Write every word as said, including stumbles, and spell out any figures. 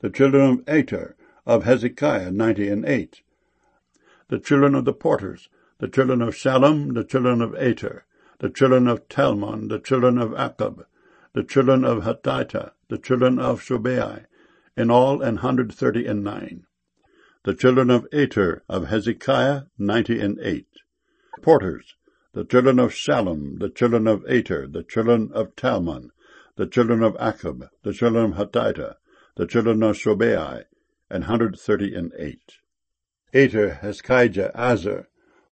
The children of Ater, of Hezekiah, ninety and eight. The children of the porters, the children of Shallum, the children of Ater, the children of Talmon, the children of Akkub, the children of Hatita, the children of Shobai, in all an hundred thirty and nine. The children of Ater, of Hezekiah, ninety and eight. Porters, the children of Shallum, the children of Ater, the children of Talmon, the children of Akkub, the children of Hatita, the children of Shobai, an hundred thirty and eight. Ater, Hezkiah, Azar,